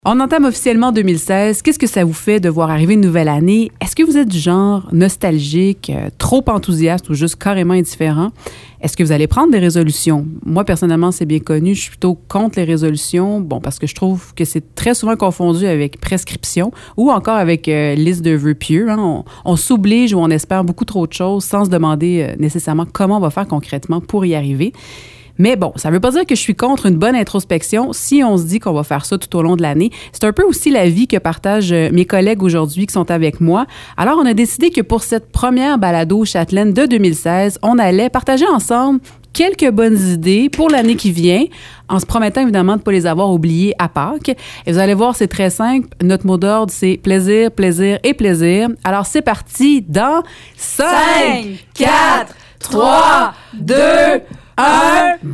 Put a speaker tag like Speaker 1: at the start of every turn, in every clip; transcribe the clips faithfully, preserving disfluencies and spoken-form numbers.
Speaker 1: On entame officiellement deux mille seize. Qu'est-ce que ça vous fait de voir arriver une nouvelle année? Est-ce que vous êtes du genre nostalgique, euh, trop enthousiaste ou juste carrément indifférent? Est-ce que vous allez prendre des résolutions? Moi, personnellement, c'est bien connu. Je suis plutôt contre les résolutions. Bon, parce que je trouve que c'est très souvent confondu avec prescription ou encore avec euh, liste de vœux pieux. Hein. On, on s'oblige ou on espère beaucoup trop de choses sans se demander euh, nécessairement comment on va faire concrètement pour y arriver. Mais bon, ça ne veut pas dire que je suis contre une bonne introspection si on se dit qu'on va faire ça tout au long de l'année. C'est un peu aussi la vie que partagent mes collègues aujourd'hui qui sont avec moi. Alors, on a décidé que pour cette première balado châtelaine de deux mille seize, on allait partager ensemble quelques bonnes idées pour l'année qui vient, en se promettant évidemment de ne pas les avoir oubliées à Pâques. Et vous allez voir, c'est très simple. Notre mot d'ordre, c'est plaisir, plaisir et plaisir. Alors, c'est parti dans cinq, quatre, trois, deux, un, bonne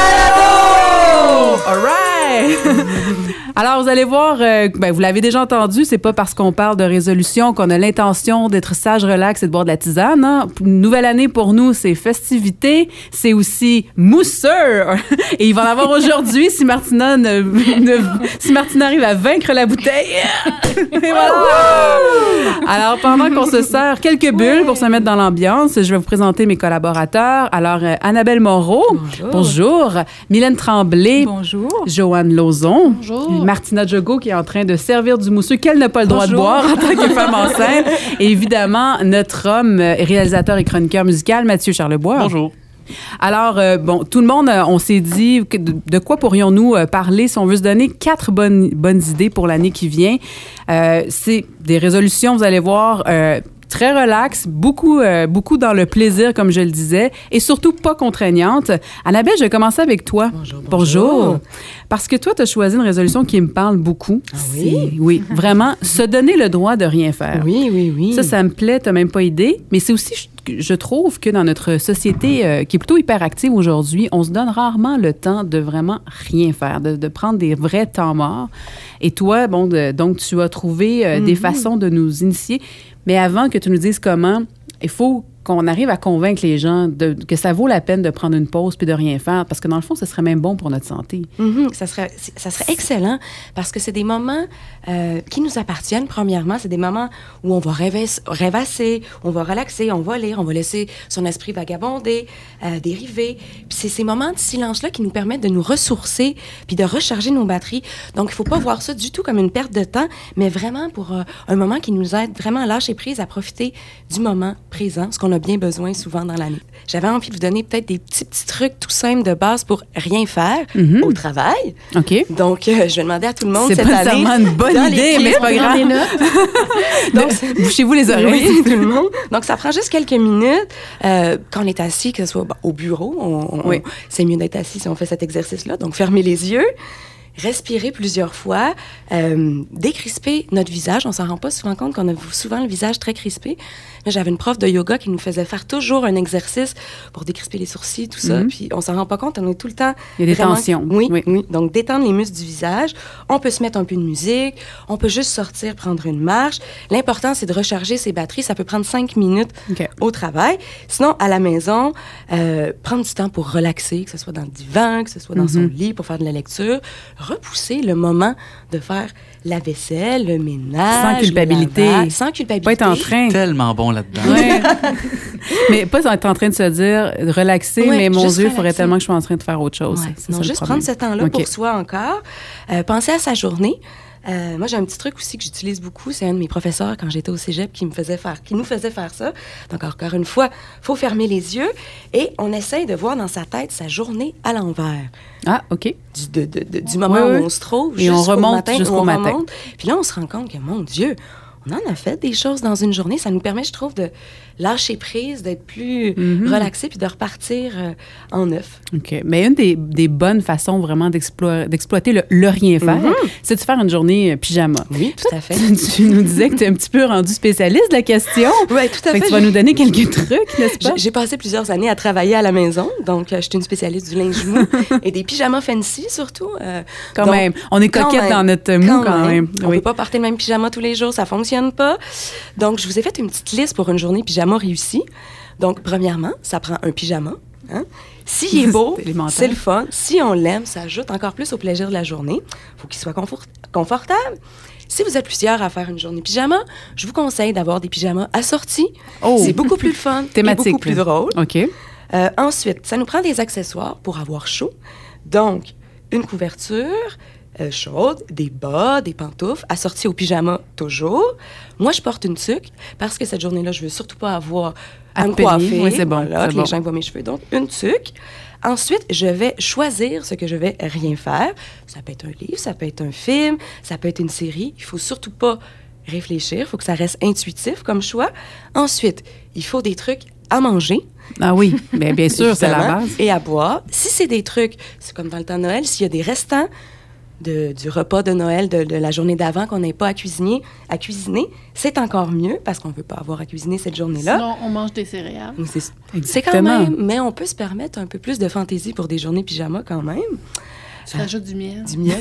Speaker 1: balado! All right! Alors, vous allez voir, euh, ben, vous l'avez déjà entendu, c'est pas parce qu'on parle de résolution qu'on a l'intention d'être sage, relax et de boire de la tisane. Hein? Une nouvelle année pour nous, c'est festivité, c'est aussi mousseur. Et il va en avoir aujourd'hui si Martina, ne, ne, si Martina arrive à vaincre la bouteille. Et voilà! Alors, pendant qu'on se sert quelques bulles pour se mettre dans l'ambiance, je vais vous présenter mes collaborateurs. Alors, euh, Annabelle Moreau. Bonjour. Bonjour. Mylène Tremblay.
Speaker 2: Bonjour.
Speaker 1: Joanne Lauzon.
Speaker 2: Bonjour.
Speaker 1: Martina Jogo qui est en train de servir du mousseux qu'elle n'a pas le droit Bonjour. de boire en tant que femme enceinte. Et évidemment, notre homme réalisateur et chroniqueur musical, Mathieu Charlebois.
Speaker 3: Bonjour.
Speaker 1: Alors, euh, bon, tout le monde, euh, on s'est dit que de, de quoi pourrions-nous euh, parler si on veut se donner quatre bonnes, bonnes idées pour l'année qui vient. Euh, c'est des résolutions, vous allez voir, euh, très relax, beaucoup, euh, beaucoup dans le plaisir, comme je le disais, et surtout pas contraignante. Annabelle, je vais commencer avec toi.
Speaker 2: Bonjour. Bonjour.
Speaker 1: Bonjour. Parce que toi, tu as choisi une résolution qui me parle beaucoup.
Speaker 2: Ah oui?
Speaker 1: C'est, oui, vraiment, se donner le droit de rien faire.
Speaker 2: Oui, oui, oui.
Speaker 1: Ça, ça me plaît, tu n'as même pas idée. Mais c'est aussi, je, je trouve que dans notre société euh, qui est plutôt hyperactive aujourd'hui, on se donne rarement le temps de vraiment rien faire, de, de prendre des vrais temps morts. Et toi, bon, de, donc, tu as trouvé euh, mm-hmm. des façons de nous initier. Mais avant que tu nous dises comment, il faut qu'on arrive à convaincre les gens de, que ça vaut la peine de prendre une pause puis de rien faire, parce que dans le fond, ce serait même bon pour notre santé.
Speaker 2: Mm-hmm. Ça serait, ça serait excellent, parce que c'est des moments euh, qui nous appartiennent, premièrement. C'est des moments où on va rêvasser, rêvasser, on va relaxer, on va lire, on va laisser son esprit vagabonder, euh, dériver. Puis c'est ces moments de silence-là qui nous permettent de nous ressourcer puis de recharger nos batteries. Donc, il ne faut pas voir ça du tout comme une perte de temps, mais vraiment pour euh, un moment qui nous aide vraiment à lâcher prise, à profiter du moment présent, ce qu'on a bien besoin souvent dans l'année. J'avais envie de vous donner peut-être des petits, petits trucs tout simples de base pour rien faire mm-hmm. au travail.
Speaker 1: OK.
Speaker 2: Donc, euh, je vais demander à tout le monde
Speaker 1: c'est
Speaker 2: cette
Speaker 1: pas
Speaker 2: année...
Speaker 1: C'est pas une bonne idée, mais c'est pas grave. Donc, bouchez-vous les oreilles.
Speaker 2: Oui, tout le monde. Donc, ça prend juste quelques minutes. Euh, quand on est assis, que ce soit bah, au bureau, on, on,
Speaker 1: oui.
Speaker 2: c'est mieux d'être assis si on fait cet exercice-là. Donc, fermez les yeux. Respirer plusieurs fois, euh, décrisper notre visage. On s'en rend pas souvent compte qu'on a souvent le visage très crispé. Là, j'avais une prof de yoga qui nous faisait faire toujours un exercice pour décrisper les sourcils, tout ça. Mm-hmm. Puis on s'en rend pas compte, on est tout le temps...
Speaker 1: Il y a des
Speaker 2: vraiment...
Speaker 1: tensions.
Speaker 2: Oui,
Speaker 1: oui,
Speaker 2: oui. Donc, détendre les muscles du visage. On peut se mettre un peu de musique. On peut juste sortir, prendre une marche. L'important, c'est de recharger ses batteries. Ça peut prendre cinq minutes okay. au travail. Sinon, à la maison, euh, prendre du temps pour relaxer, que ce soit dans le divan, que ce soit dans mm-hmm. son lit pour faire de la lecture. Repousser le moment de faire la vaisselle, le ménage,
Speaker 1: sans culpabilité,
Speaker 2: lavage, sans culpabilité.
Speaker 1: Pas être en train.
Speaker 3: Tellement bon là-dedans.
Speaker 1: Ouais. Mais pas être en train de se dire relaxer, ouais, mais mon Dieu, il faudrait tellement que je sois en train de faire autre chose.
Speaker 2: Ouais.
Speaker 1: C'est
Speaker 2: non,
Speaker 1: ça,
Speaker 2: juste prendre ce temps-là okay. pour soi encore. Euh, penser à sa journée. Euh, moi, j'ai un petit truc aussi que j'utilise beaucoup. C'est un de mes professeurs, quand j'étais au cégep, qui me faisait faire, qui nous faisait faire ça. Donc, encore une fois, il faut fermer les yeux et on essaye de voir dans sa tête sa journée à l'envers.
Speaker 1: Ah, OK.
Speaker 2: Du, de, de, de, du moment oui, où on se trouve
Speaker 1: et on remonte matin, jusqu'au
Speaker 2: on
Speaker 1: matin.
Speaker 2: Remonte. Puis là, on se rend compte que, mon Dieu, on en a fait des choses dans une journée. Ça nous permet, je trouve, de lâcher prise, d'être plus mm-hmm. relaxé puis de repartir euh, en neuf.
Speaker 1: OK. Mais une des, des bonnes façons vraiment d'explo- d'exploiter le, le rien faire, mm-hmm. c'est de faire une journée pyjama.
Speaker 2: Oui, tout à fait.
Speaker 1: Tu, tu nous disais que tu es un petit peu rendu spécialiste de la question.
Speaker 2: Oui, tout à fait.
Speaker 1: fait tu vas nous donner quelques trucs, n'est-ce pas?
Speaker 2: J'ai passé plusieurs années à travailler à la maison, donc euh, je suis une spécialiste du linge mou et des pyjamas fancy surtout. Euh,
Speaker 1: quand
Speaker 2: donc,
Speaker 1: même. On est coquette dans notre mou quand, quand même. même.
Speaker 2: On ne
Speaker 1: oui.
Speaker 2: peut pas porter le même pyjama tous les jours, ça ne fonctionne pas. Donc, je vous ai fait une petite liste pour une journée pyjama réussie. Donc, premièrement, ça prend un pyjama. Hein? S'il est beau, c'est le fun. Si on l'aime, ça ajoute encore plus au plaisir de la journée. Il faut qu'il soit confort- confortable. Si vous êtes plusieurs à faire une journée pyjama, je vous conseille d'avoir des pyjamas assortis. Oh. C'est beaucoup plus fun et beaucoup plus drôle.
Speaker 1: OK.
Speaker 2: Euh, ensuite, ça nous prend des accessoires pour avoir chaud. Donc, une couverture euh, chaude, des bas, des pantoufles, assortis au pyjama toujours. Moi, je porte une tuque parce que cette journée-là, je veux surtout pas avoir à, à me coiffer.
Speaker 1: Oui, c'est bon.
Speaker 2: Voilà,
Speaker 1: c'est
Speaker 2: que
Speaker 1: bon.
Speaker 2: les gens voient mes cheveux. Donc, une tuque. Ensuite, je vais choisir ce que je vais rien faire. Ça peut être un livre, ça peut être un film, ça peut être une série. Il faut surtout pas réfléchir. Il faut que ça reste intuitif comme choix. Ensuite, il faut des trucs à manger.
Speaker 1: Ah oui, bien, bien sûr, c'est la base.
Speaker 2: Et à boire. Si c'est des trucs, c'est comme dans le temps de Noël, s'il y a des restants de, du repas de Noël de, de la journée d'avant qu'on n'ait pas à cuisiner, à cuisiner, c'est encore mieux parce qu'on ne veut pas avoir à cuisiner cette journée-là.
Speaker 3: Sinon, on mange des céréales.
Speaker 2: C'est, c'est quand même, mais on peut se permettre un peu plus de fantaisie pour des journées pyjama quand même.
Speaker 3: Ça ajoute du miel.
Speaker 2: Du miel,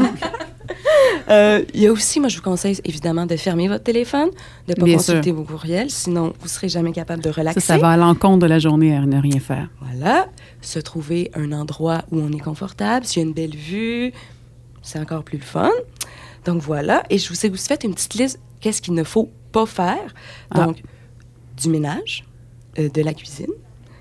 Speaker 2: euh, Il y a aussi, moi, je vous conseille évidemment de fermer votre téléphone, de ne pas Bien consulter sûr. vos courriels, sinon vous ne serez jamais capable de relaxer.
Speaker 1: Ça, ça va à l'encontre de la journée à ne rien faire.
Speaker 2: Voilà. Se trouver un endroit où on est confortable, s'il y a une belle vue, c'est encore plus le fun. Donc voilà. Et je vous ai aussi fait une petite liste, qu'est-ce qu'il ne faut pas faire. Donc, ah. du ménage, euh, de la cuisine,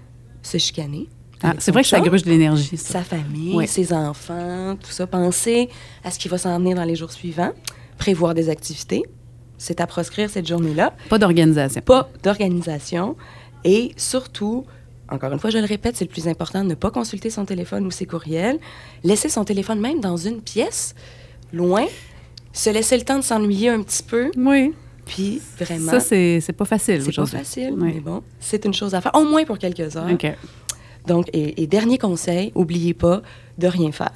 Speaker 2: se chicaner.
Speaker 1: Ah, c'est vrai que ça gruge de l'énergie, ça.
Speaker 2: Sa famille,
Speaker 1: oui.
Speaker 2: ses enfants, tout ça. Penser à ce qui va s'en venir dans les jours suivants. Prévoir des activités. C'est à proscrire cette journée-là.
Speaker 1: Pas d'organisation.
Speaker 2: Pas d'organisation. Et surtout, encore une fois, je le répète, c'est le plus important, ne pas consulter son téléphone ou ses courriels. Laisser son téléphone même dans une pièce, loin. Se laisser le temps de s'ennuyer un petit peu.
Speaker 1: Oui.
Speaker 2: Puis, vraiment...
Speaker 1: Ça, c'est, c'est pas facile.
Speaker 2: C'est pas facile, oui. Mais bon, c'est une chose à faire. Au moins pour quelques heures.
Speaker 1: OK.
Speaker 2: Donc, et, et dernier conseil, n'oubliez pas de rien faire.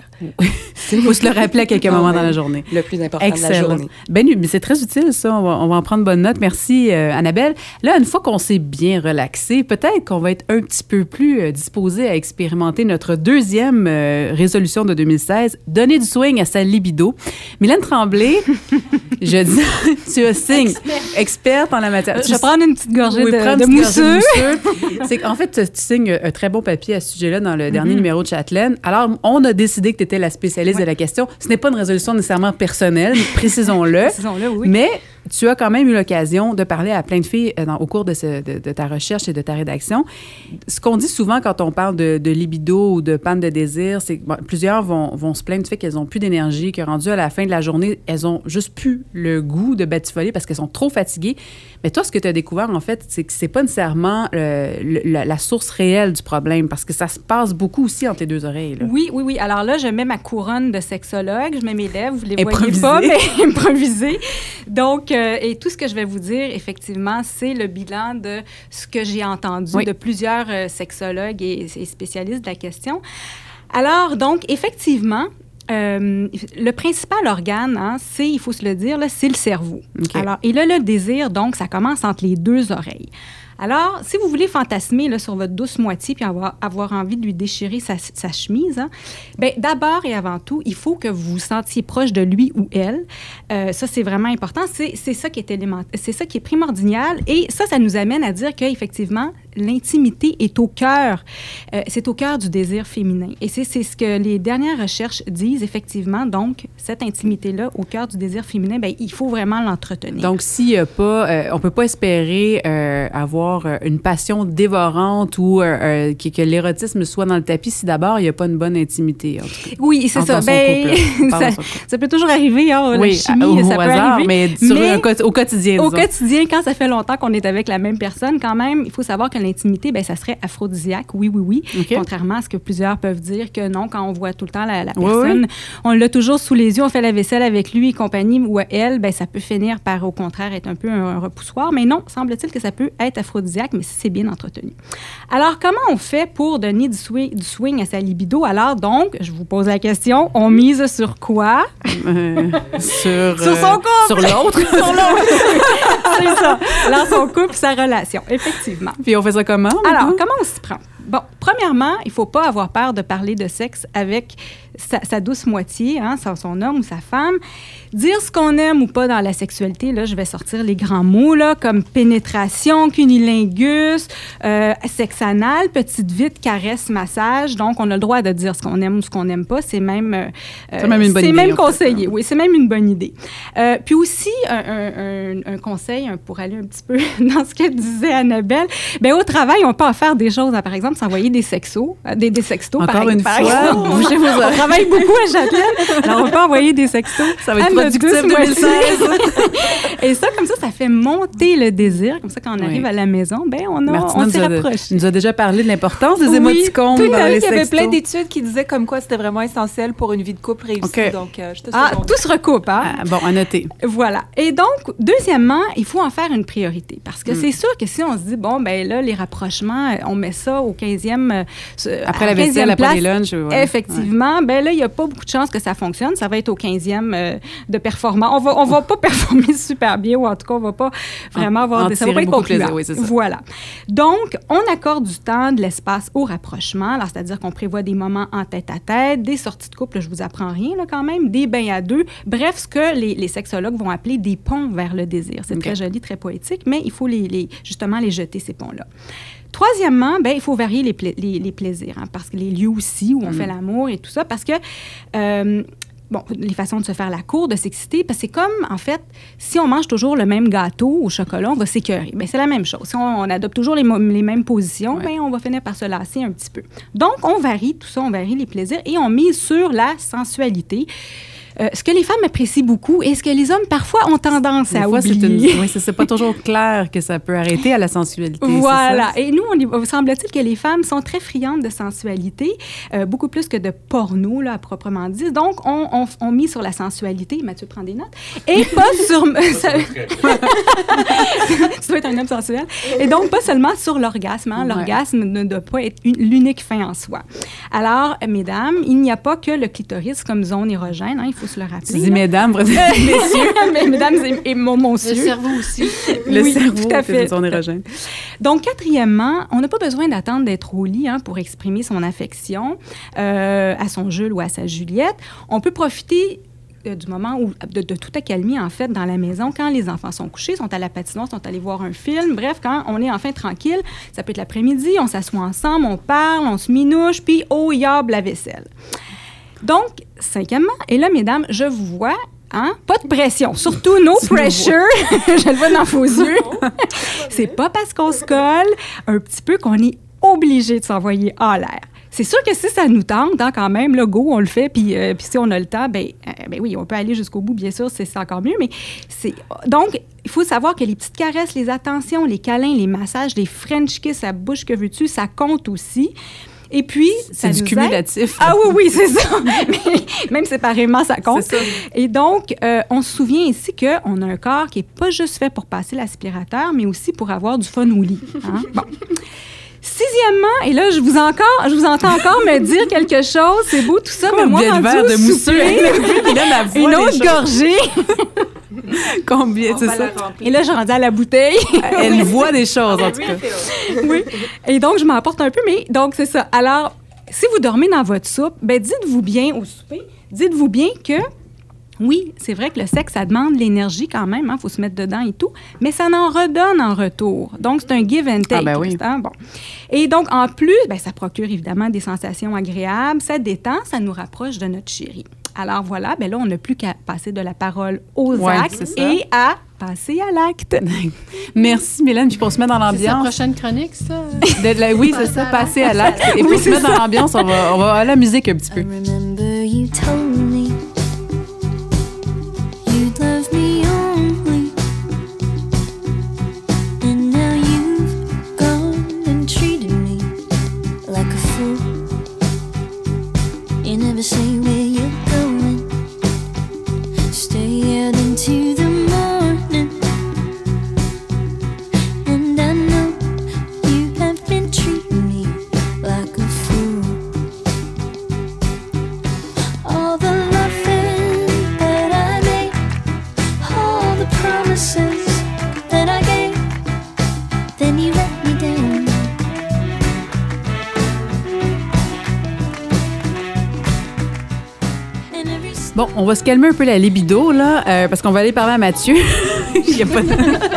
Speaker 1: Il faut se le rappeler à quelques moments dans la journée.
Speaker 2: Le plus important
Speaker 1: Excellent.
Speaker 2: de la journée.
Speaker 1: Ben, c'est très utile, ça. On va, on va en prendre bonne note. Merci, euh, Annabelle. Là, une fois qu'on s'est bien relaxé, peut-être qu'on va être un petit peu plus euh, disposé à expérimenter notre deuxième euh, résolution de deux mille seize, donner du swing à sa libido. Mylène Tremblay, je dis, tu as signe, experte. experte en la matière.
Speaker 3: Je vais prendre une petite gorgée
Speaker 1: oui,
Speaker 3: de, de mousseux.
Speaker 1: C'est qu'en fait, tu, tu signes un très bon papier à ce sujet-là dans le mm-hmm. dernier numéro de Châtelaine. Alors, on a décidé que tu étais la spécialiste ouais. de la question. Ce n'est pas une résolution nécessairement personnelle, précisons-le.
Speaker 3: précisons-le, oui.
Speaker 1: Mais tu as quand même eu l'occasion de parler à plein de filles dans, au cours de, ce, de, de ta recherche et de ta rédaction. Ce qu'on dit souvent quand on parle de, de libido ou de panne de désir, c'est que bon, plusieurs vont, vont se plaindre du fait qu'elles n'ont plus d'énergie, que rendu à la fin de la journée, elles ont juste plus le goût de batifoler parce qu'elles sont trop fatiguées. Mais toi, ce que tu as découvert, en fait, c'est que c'est pas nécessairement euh, le, la, la source réelle du problème parce que ça se passe beaucoup aussi entre tes deux oreilles. Là.
Speaker 3: Oui, oui, oui. Alors là, je mets ma couronne de sexologue, je mets mes lèvres, vous les
Speaker 1: improvisé.
Speaker 3: voyez pas, mais improvisé. Donc, euh, et tout ce que je vais vous dire, effectivement, c'est le bilan de ce que j'ai entendu oui. de plusieurs euh, sexologues et, et spécialistes de la question. Alors, donc, effectivement, Euh, le principal organe, hein, c'est, il faut se le dire, là, c'est le cerveau. Okay. Alors, et là, le désir, donc, ça commence entre les deux oreilles. Alors, si vous voulez fantasmer là, sur votre douce moitié puis avoir, avoir envie de lui déchirer sa, sa chemise, hein, bien, d'abord et avant tout, il faut que vous vous sentiez proche de lui ou elle. Euh, ça, c'est vraiment important. C'est, c'est, ça qui est élément, c'est ça qui est primordial. Et ça, ça nous amène à dire qu'effectivement, l'intimité est au cœur. Euh, c'est au cœur du désir féminin. Et c'est, c'est ce que les dernières recherches disent, effectivement. Donc, cette intimité-là, au cœur du désir féminin, bien, il faut vraiment l'entretenir.
Speaker 1: Donc, s'il y a pas... Euh, on peut pas espérer euh, avoir une passion dévorante ou euh, euh, que, que l'érotisme soit dans le tapis si d'abord il n'y a pas une bonne intimité. En tout cas.
Speaker 3: Oui, c'est ça. Ben, ça, ça peut toujours arriver, hein,
Speaker 1: oui,
Speaker 3: la chimie,
Speaker 1: au,
Speaker 3: ça
Speaker 1: au
Speaker 3: peut
Speaker 1: hasard,
Speaker 3: arriver.
Speaker 1: Mais, sur mais un, au quotidien,
Speaker 3: Au
Speaker 1: disons.
Speaker 3: quotidien, quand ça fait longtemps qu'on est avec la même personne, quand même, il faut savoir que l'intimité, ben, ça serait aphrodisiaque, oui, oui, oui. Okay. Contrairement à ce que plusieurs peuvent dire que non, quand on voit tout le temps la, la personne, oui, oui. on l'a toujours sous les yeux, on fait la vaisselle avec lui et compagnie, ou elle, ben, ça peut finir par, au contraire, être un peu un, un repoussoir. Mais non, semble-t-il que ça peut être aphrodisiaque, mais si c'est bien entretenu. Alors, comment on fait pour donner du swing, du swing à sa libido? Alors, donc, je vous pose la question, on mise sur quoi?
Speaker 1: Euh, sur,
Speaker 3: sur son couple!
Speaker 1: Euh, sur l'autre?
Speaker 3: Sur l'autre! C'est ça. Alors, son couple, sa relation, effectivement.
Speaker 1: Puis on fait ça comment?
Speaker 3: Alors, comment on s'y prend? Bon, premièrement, il ne faut pas avoir peur de parler de sexe avec sa, sa douce moitié, hein, son homme ou sa femme. Dire ce qu'on aime ou pas dans la sexualité, là, je vais sortir les grands mots, là, comme pénétration, cunilingus, euh, sexe anal, petite vite, caresse, massage. Donc, on a le droit de dire ce qu'on aime ou ce qu'on n'aime pas. C'est même, euh,
Speaker 1: c'est même une bonne
Speaker 3: c'est
Speaker 1: idée.
Speaker 3: Même conseillé. Oui, c'est même une bonne idée. Euh, puis aussi, un, un, un, un conseil, un, pour aller un petit peu dans ce que disait Annabelle, bien, au travail, on peut en faire des choses. Hein, par exemple, s'envoyer des sexos, des, des sextos.
Speaker 1: Encore
Speaker 3: par,
Speaker 1: une
Speaker 3: par
Speaker 1: fois,
Speaker 3: exemple.
Speaker 1: bougez vos oreilles.
Speaker 3: On travaille beaucoup à Châtelaine. Alors, on peut envoyer des sextos.
Speaker 1: Ça va être productif deux mille seize.
Speaker 3: Et ça, comme ça, ça fait monter le désir. Comme ça, quand on arrive oui. à la maison, ben on, a, on s'est rapproché.
Speaker 1: Tu nous as déjà parlé de l'importance des
Speaker 4: oui,
Speaker 1: émoticônes
Speaker 4: tout
Speaker 1: dans les
Speaker 4: sextos. Il y avait plein
Speaker 1: sextos.
Speaker 4: d'études qui disaient comme quoi c'était vraiment essentiel pour une vie de couple réussie.
Speaker 1: Okay.
Speaker 4: Donc, euh, je te
Speaker 3: ah, tout se recoupe, hein?
Speaker 1: Ah, bon, à noter.
Speaker 3: Voilà. Et donc, deuxièmement, il faut en faire une priorité. Parce que mm. c'est sûr que si on se dit, bon, ben là, les rapprochements, on met ça au quinzième... Euh,
Speaker 1: après la vaisselle, après les lunchs. Ouais.
Speaker 3: Effectivement. Ouais. Ben là, il n'y a pas beaucoup de chances que ça fonctionne. Ça va être au quinzième euh, de performance. On va, on va pas performer super bien, ou en tout cas, on va pas vraiment en, avoir...
Speaker 1: En
Speaker 3: des, ça va pas être concluant.
Speaker 1: Oui, c'est ça.
Speaker 3: Voilà. Donc, on accorde du temps, de l'espace au rapprochement. Alors, c'est-à-dire qu'on prévoit des moments en tête-à-tête, des sorties de couple, je vous apprends rien, là, quand même, des bains à deux. Bref, ce que les, les sexologues vont appeler des ponts vers le désir. C'est okay. très joli, très poétique, mais il faut les, les, justement les jeter, ces ponts-là. Troisièmement, ben, il faut varier les, pla- les, les plaisirs, hein, parce que les lieux aussi où on mmh. fait l'amour et tout ça, parce que... Euh, Bon, les façons de se faire la cour, de s'exciter, parce que c'est comme, en fait, si on mange toujours le même gâteau au chocolat, on va s'écœurer. Bien, c'est la même chose. Si on, on adopte toujours les, les mêmes positions, ouais. bien, on va finir par se lasser un petit peu. Donc, on varie tout ça, on varie les plaisirs et on mise sur la sensualité. Euh, ce que les femmes apprécient beaucoup et ce que les hommes, parfois, ont tendance
Speaker 1: des
Speaker 3: à
Speaker 1: fois,
Speaker 3: oublier.
Speaker 1: C'est une... Oui, c'est, c'est pas toujours clair que ça peut arrêter à la sensualité.
Speaker 3: Voilà.
Speaker 1: C'est ça?
Speaker 3: Et nous, on y... semble-t-il que les femmes sont très friandes de sensualité, euh, beaucoup plus que de porno, là, à proprement dit. Donc, on, on, on mise sur la sensualité. Mathieu prend des notes. Et pas sur... ça... Tu dois être un homme sensuel. Et donc, pas seulement sur l'orgasme. Hein. Ouais. L'orgasme ne doit pas être une, l'unique fin en soi. Alors, mesdames, il n'y a pas que le clitoris comme zone érogène. Hein. Il faut se le rappeler.
Speaker 1: Tu dis mesdames, messieurs.
Speaker 3: Mesdames et, et mon, monsieur.
Speaker 2: Le cerveau aussi.
Speaker 1: Le
Speaker 3: oui,
Speaker 1: cerveau,
Speaker 3: tout à fait.
Speaker 1: C'est une zone érogène.
Speaker 3: Donc, quatrièmement, on n'a pas besoin d'attendre d'être au lit hein, pour exprimer son affection euh, à son Jules ou à sa Juliette. On peut profiter euh, du moment où, de, de toute accalmie, en fait, dans la maison, quand les enfants sont couchés, sont à la patinoire, sont allés voir un film. Bref, quand on est enfin tranquille, ça peut être l'après-midi, on s'assoit ensemble, on parle, on se minouche, puis oh, yab, la vaisselle. Donc, cinquièmement, et là, mesdames, je vous vois, hein, pas de pression, surtout no pressure, je le vois dans vos yeux. C'est pas parce qu'on se colle un petit peu qu'on est obligé de s'envoyer en l'air. C'est sûr que si ça nous tente, hein, quand même, le go, on le fait, puis euh, si on a le temps, ben, euh, ben oui, on peut aller jusqu'au bout, bien sûr, c'est, c'est encore mieux, mais c'est... Donc, il faut savoir que les petites caresses, les attentions, les câlins, les massages, les French kiss à bouche que veux-tu, ça compte aussi. Et puis,
Speaker 1: c'est du cumulatif.
Speaker 3: Aide. Ah oui, oui, c'est ça. Mais même séparément, ça compte.
Speaker 1: C'est ça.
Speaker 3: Et donc, euh, on se souvient ici qu'on a un corps qui n'est pas juste fait pour passer l'aspirateur, mais aussi pour avoir du fun au lit. Hein? Bon. Sixièmement, et là, je vous, encore, je vous entends encore me dire quelque chose. C'est beau tout ça, mais moi,
Speaker 1: rendu
Speaker 3: verre de
Speaker 1: mousseux.
Speaker 3: Une autre gorgée.
Speaker 1: Combien, c'est ça?
Speaker 3: Et là, je suis rendue à la bouteille.
Speaker 1: Elle voit des choses, en tout cas.
Speaker 3: Oui. Et donc, je m'emporte un peu, mais donc, c'est ça. Alors, si vous dormez dans votre soupe, ben dites-vous bien au souper, dites-vous bien que oui, c'est vrai que le sexe, ça demande l'énergie quand même, il hein, faut se mettre dedans et tout, mais ça en redonne en retour. Donc, c'est un give and take.
Speaker 1: Ah ben oui.
Speaker 3: Hein, bon. Et donc, en plus, ben, ça procure évidemment des sensations agréables, ça détend, ça nous rapproche de notre chéri. Alors voilà, ben là, on n'a plus qu'à passer de la parole aux ouais, actes et à passer à l'acte.
Speaker 1: Merci, Mylène. Puis pour se mettre dans l'ambiance...
Speaker 2: C'est la prochaine chronique, ça?
Speaker 1: De, la, oui, c'est ça, passer à l'acte. Et pour oui, se mettre ça. Dans l'ambiance, on va, on va à la musique un petit peu.
Speaker 5: Say where you're going. Stay out into the morning. And I know you have been treating me like a fool. All
Speaker 1: Bon, on va se calmer un peu la libido, là, euh, parce qu'on va aller parler à Mathieu. Il y a pas de...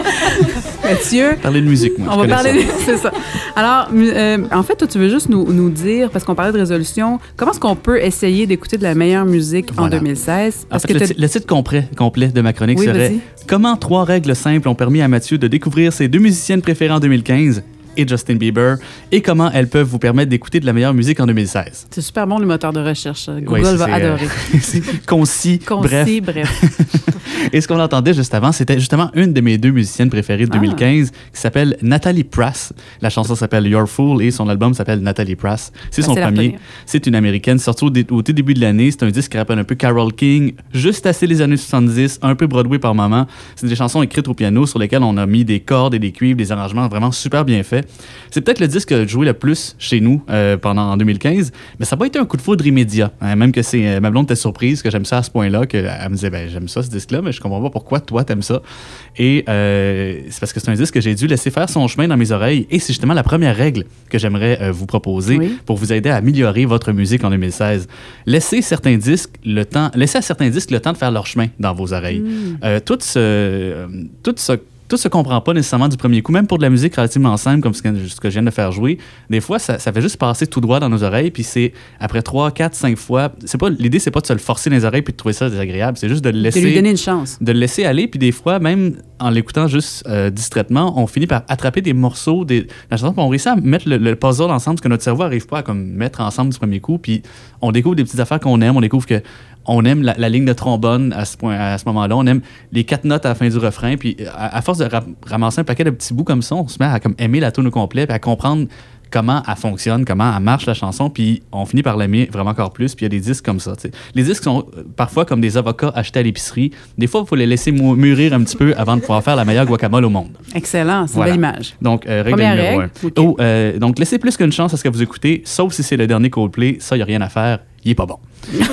Speaker 1: Mathieu.
Speaker 6: Parler de musique, moi.
Speaker 1: On va parler de... C'est ça. Alors, euh, en fait, toi, tu veux juste nous, nous dire, parce qu'on parlait de résolution, comment est-ce qu'on peut essayer d'écouter de la meilleure musique voilà. en deux mille seize? Parce
Speaker 6: en fait,
Speaker 1: que
Speaker 6: le, t- le titre complet, complet de ma chronique
Speaker 1: oui,
Speaker 6: serait
Speaker 1: vas-y.
Speaker 6: « Comment trois règles simples ont permis à Mathieu de découvrir ses deux musiciennes préférées en deux mille quinze et Justin Bieber, et comment elles peuvent vous permettre d'écouter de la meilleure musique en deux mille seize. »
Speaker 1: C'est super bon, le moteur de recherche. Google
Speaker 6: oui,
Speaker 1: va adorer.
Speaker 6: Euh, c'est concis,
Speaker 1: concis,
Speaker 6: bref.
Speaker 1: bref.
Speaker 6: Et ce qu'on entendait juste avant, c'était justement une de mes deux musiciennes préférées de deux mille quinze, ah. qui s'appelle Natalie Prass. La chanson s'appelle You're Fool et son album s'appelle Natalie Prass. C'est son premier. C'est une américaine, sortie au, dé- au tout début de l'année. C'est un disque qui rappelle un peu Carole King, juste assez les années soixante-dix, un peu Broadway par moment. C'est des chansons écrites au piano sur lesquelles on a mis des cordes et des cuivres, des arrangements vraiment super bien faits. C'est peut-être le disque que j'ai joué le plus chez nous euh, pendant en deux mille quinze, mais ça n'a pas été un coup de foudre immédiat. Hein, même que c'est, euh, ma blonde était surprise que j'aime ça à ce point-là, qu'elle me disait ben, j'aime ça ce disque-là, mais je comprends pas pourquoi toi t'aimes ça. Et euh, c'est parce que c'est un disque que j'ai dû laisser faire son chemin dans mes oreilles, et c'est justement la première règle que j'aimerais euh, vous proposer oui. pour vous aider à améliorer votre musique en deux mille seize. Laissez certains disques le temps, laissez à certains disques le temps de faire leur chemin dans vos oreilles. Mm. Euh, tout ce, euh, tout ce Tout se comprend pas nécessairement du premier coup, même pour de la musique relativement simple comme ce que, ce que je viens de faire jouer. Des fois, ça, ça fait juste passer tout droit dans nos oreilles, puis c'est après trois, quatre, cinq fois. C'est pas, l'idée, c'est pas de se le forcer dans les oreilles puis de trouver ça désagréable, c'est juste de le laisser.
Speaker 1: De lui donner une chance.
Speaker 6: De le laisser aller, puis des fois, même en l'écoutant juste euh, distraitement, on finit par attraper des morceaux de la chanson, puis on réussit à mettre le, le puzzle ensemble, parce que notre cerveau n'arrive pas à comme, mettre ensemble du premier coup, puis on découvre des petites affaires qu'on aime, on découvre que on aime la, la ligne de trombone à ce, point, à ce moment-là. On aime les quatre notes à la fin du refrain. Puis à, à force de ra- ramasser un paquet de petits bouts comme ça, on se met à comme, aimer la tune au complet puis à comprendre comment elle fonctionne, comment elle marche la chanson, puis on finit par l'aimer vraiment encore plus. Puis il y a des disques comme ça. T'sais. Les disques sont parfois comme des avocats achetés à l'épicerie. Des fois, il faut les laisser mou- mûrir un petit peu avant de pouvoir faire la meilleure guacamole au monde.
Speaker 1: Excellent, c'est
Speaker 6: voilà.
Speaker 1: une belle image.
Speaker 6: Donc, euh, règle
Speaker 1: Première
Speaker 6: numéro
Speaker 1: règle.
Speaker 6: un.
Speaker 1: Okay.
Speaker 6: Oh, euh, donc, laissez plus qu'une chance à ce que vous écoutez, sauf si c'est le dernier Coldplay. Ça, il n'y a rien à faire. Il est pas bon.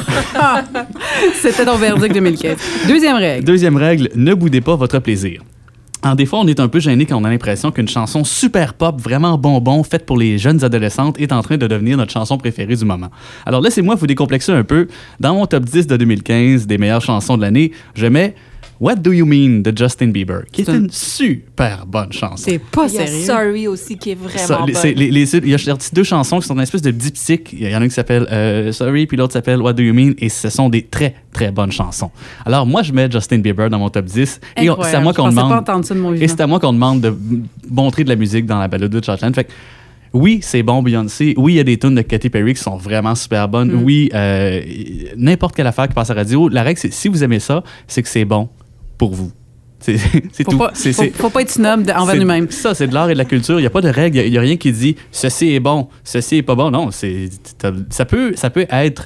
Speaker 1: C'était ton verdict deux mille quinze. Deuxième règle.
Speaker 6: Deuxième règle, ne boudez pas votre plaisir. Alors, des fois, on est un peu gêné quand on a l'impression qu'une chanson super pop, vraiment bonbon, faite pour les jeunes adolescentes, est en train de devenir notre chanson préférée du moment. Alors, laissez-moi vous décomplexer un peu. Dans mon top dix de deux mille quinze, des meilleures chansons de l'année, je mets What Do You Mean de Justin Bieber, qui est, est une super bonne chanson.
Speaker 1: C'est pas
Speaker 4: il y a
Speaker 1: sérieux.
Speaker 4: Sorry aussi, qui est vraiment
Speaker 6: Ça, les,
Speaker 4: bonne.
Speaker 6: les, les, il y a sorti deux chansons qui sont une espèce de diptyque. Il y en a une qui s'appelle euh, Sorry, puis l'autre s'appelle What Do You Mean, et ce sont des très, très bonnes chansons. Alors, moi, je mets Justin Bieber dans mon top dix. Et on, c'est à moi qu'on demande.
Speaker 1: Pas entendre ça de mon vivant.
Speaker 6: Et c'est à moi qu'on demande de montrer de la musique dans la balade de Shotland. Fait que, oui, c'est bon, Beyoncé. Oui, il y a des tunes de Katy Perry qui sont vraiment super bonnes. Mm. Oui, euh, n'importe quelle affaire qui passe à la radio, la règle, c'est si vous aimez ça, c'est que c'est bon pour vous. C'est, c'est
Speaker 1: faut
Speaker 6: tout.
Speaker 1: Pas,
Speaker 6: c'est,
Speaker 1: faut,
Speaker 6: c'est,
Speaker 1: faut pas être snob envers lui-même.
Speaker 6: Ça, c'est de l'art et de la culture. Il n'y a pas de règle. Il n'y a, a rien qui dit ceci est bon, ceci est pas bon. Non, c'est, ça, peut, ça peut être.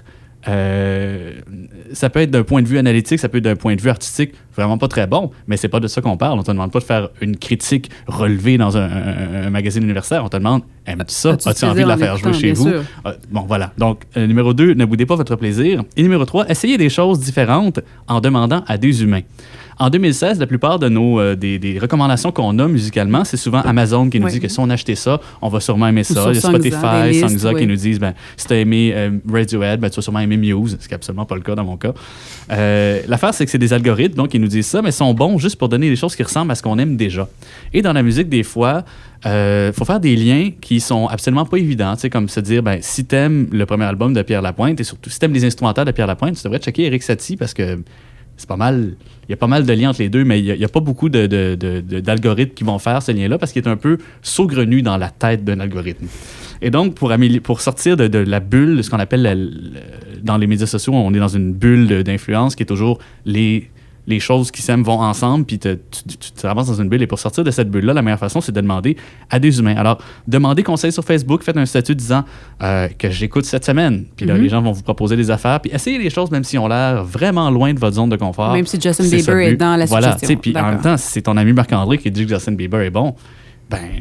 Speaker 6: Euh, ça peut être d'un point de vue analytique, ça peut être d'un point de vue artistique vraiment pas très bon, mais c'est pas de ça qu'on parle. On te demande pas de faire une critique relevée dans un, un, un magazine universitaire. On te demande, aimes-tu ça? As-tu, As-tu envie de la faire jouer chez vous? Euh, bon, voilà. Donc, euh, numéro deux, ne boudez pas votre plaisir. Et numéro trois, essayez des choses différentes en demandant à des humains. En deux mille seize, la plupart de nos euh, des, des recommandations qu'on a musicalement, c'est souvent Amazon qui nous oui. dit que si on achetait ça, on va sûrement aimer ça. Il y a Spotify, Songza qui oui. nous disent ben, si tu as aimé euh, Radiohead, ben, tu vas sûrement aimer Muse, ce qui n'est absolument pas le cas dans mon cas. Euh, l'affaire, c'est que c'est des algorithmes donc, qui nous disent ça, mais ils sont bons juste pour donner des choses qui ressemblent à ce qu'on aime déjà. Et dans la musique, des fois, il euh, faut faire des liens qui sont absolument pas évidents, comme se dire, ben, si t'aimes le premier album de Pierre Lapointe et surtout si t'aimes les instrumentales de Pierre Lapointe, tu devrais checker Eric Satie parce que c'est pas mal, il y a pas mal de liens entre les deux, mais il n'y a, a pas beaucoup de, de, de, de, d'algorithmes qui vont faire ce lien-là parce qu'il est un peu saugrenu dans la tête d'un algorithme. Et donc, pour, améliorer, pour sortir de, de la bulle, ce qu'on appelle la, la, dans les médias sociaux, on est dans une bulle de, d'influence qui est toujours les... les choses qui s'aiment vont ensemble, puis te, tu, tu, tu te ramasses dans une bulle. Et pour sortir de cette bulle-là, la meilleure façon, c'est de demander à des humains. Alors, demandez conseil sur Facebook, faites un statut disant euh, que j'écoute cette semaine. Puis là, mm-hmm. les gens vont vous proposer des affaires. Puis essayez les choses, même si on l'air vraiment loin de votre zone de confort.
Speaker 1: Même si Justin Bieber est dans la
Speaker 6: voilà,
Speaker 1: suggestion.
Speaker 6: Puis en même temps, si c'est ton ami Marc-André qui dit que Justin Bieber est bon, ben...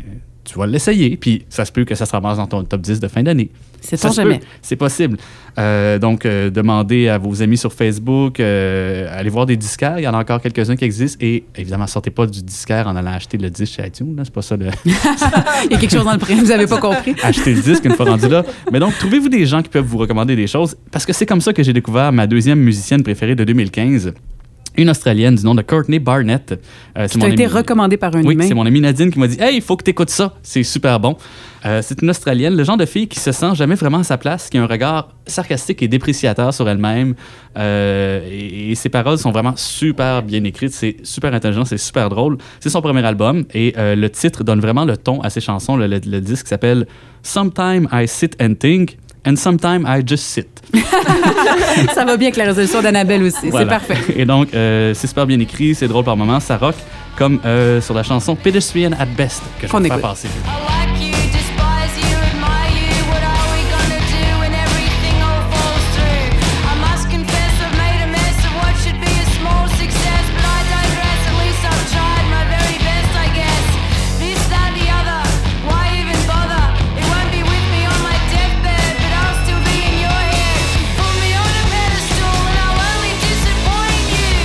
Speaker 6: tu vas l'essayer, puis ça se peut que ça se ramasse dans ton top dix de fin d'année.
Speaker 1: C'est
Speaker 6: Ça
Speaker 1: ton
Speaker 6: se
Speaker 1: jamais.
Speaker 6: peut, c'est possible. Euh, donc, euh, demandez à vos amis sur Facebook, euh, allez voir des disquaires, il y en a encore quelques-uns qui existent, et évidemment, sortez pas du disquaire en allant acheter le disque chez iTunes, là, c'est pas ça le...
Speaker 1: Il y a quelque chose dans le prix, vous n'avez pas compris.
Speaker 6: acheter le disque une fois rendu là. Mais donc, trouvez-vous des gens qui peuvent vous recommander des choses, parce que c'est comme ça que j'ai découvert ma deuxième musicienne préférée de deux mille quinze, une Australienne du nom de Courtney Barnett. Euh,
Speaker 1: Qui a été recommandé par un
Speaker 6: Oui,
Speaker 1: humain.
Speaker 6: c'est mon amie Nadine qui m'a dit « Hey, il faut que tu écoutes ça, c'est super bon. Euh, » C'est une Australienne, le genre de fille qui se sent jamais vraiment à sa place, qui a un regard sarcastique et dépréciateur sur elle-même. Euh, et, et ses paroles sont vraiment super bien écrites, c'est super intelligent, c'est super drôle. C'est son premier album et euh, le titre donne vraiment le ton à ses chansons. Le, le, le disque s'appelle « Sometime I sit and think ». And sometime I just sit.
Speaker 1: Ça va bien avec la résolution d'Annabelle aussi.
Speaker 6: Voilà.
Speaker 1: C'est parfait.
Speaker 6: Et donc, euh, c'est super bien écrit, c'est drôle par moments, ça rock, comme euh, sur la chanson Pedestrian at Best, que je
Speaker 1: Qu'on
Speaker 6: vais faire
Speaker 1: écoute.
Speaker 6: passer.
Speaker 7: I like you, despise you, admire you. What are we gonna do when everything all falls through? I must confess I've made a mess of what should be a small success, but I digress. At least I've tried my very best, I guess. This, that, the other. Why even bother? It won't be with me on my deathbed, but I'll still be in your head. Put me on a pedestal and I'll only disappoint you.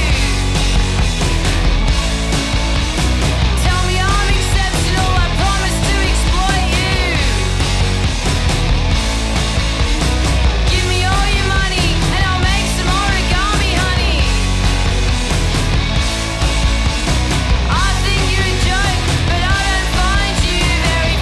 Speaker 7: Tell me I'm exceptional, I promise to exploit you. Give me all your money and I'll make some origami, honey. I think you're a joke, but I don't find you very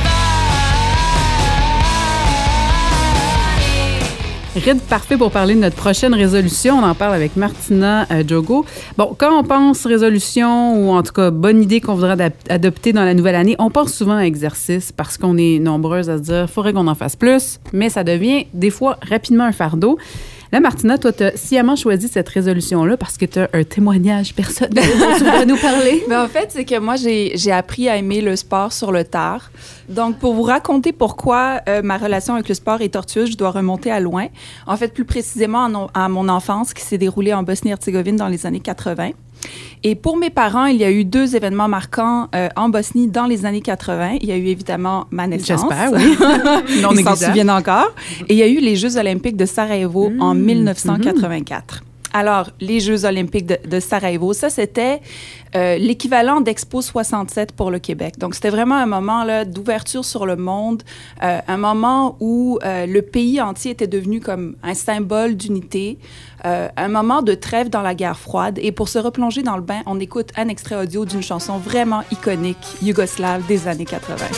Speaker 7: funny.
Speaker 1: Rythme parfait pour parler de notre prochaine résolution. On en parle avec Martina euh, Djogo. Bon, quand on pense résolution ou en tout cas bonne idée qu'on voudrait adap- adopter dans la nouvelle année, on pense souvent à exercice parce qu'on est nombreuses à se dire « faudrait qu'on en fasse plus », mais ça devient des fois rapidement un fardeau. Là, Martina, toi, tu as sciemment choisi cette résolution-là parce que tu as un témoignage personnel dont tu voudrais nous parler.
Speaker 4: Ben, en fait, c'est que moi, j'ai j'ai appris à aimer le sport sur le tard. Donc, pour vous raconter pourquoi euh, ma relation avec le sport est tortueuse, je dois remonter à loin. En fait, plus précisément à, no- à mon enfance qui s'est déroulée en Bosnie-Herzégovine dans les années quatre-vingt. Et pour mes parents, il y a eu deux événements marquants euh, en Bosnie dans les années quatre-vingt. Il y a eu évidemment ma naissance.
Speaker 1: J'espère, oui. Non
Speaker 4: Ils s'en
Speaker 1: négligeable.
Speaker 4: souviennent encore. Et il y a eu les Jeux olympiques de Sarajevo en mille neuf cent quatre-vingt-quatre. Alors, les Jeux olympiques de, de Sarajevo, ça, c'était euh, l'équivalent d'Expo soixante-sept pour le Québec. Donc, c'était vraiment un moment là, d'ouverture sur le monde, euh, un moment où euh, le pays entier était devenu comme un symbole d'unité, euh, un moment de trêve dans la guerre froide. Et pour se replonger dans le bain, on écoute un extrait audio d'une chanson vraiment iconique, yougoslave des années quatre-vingt.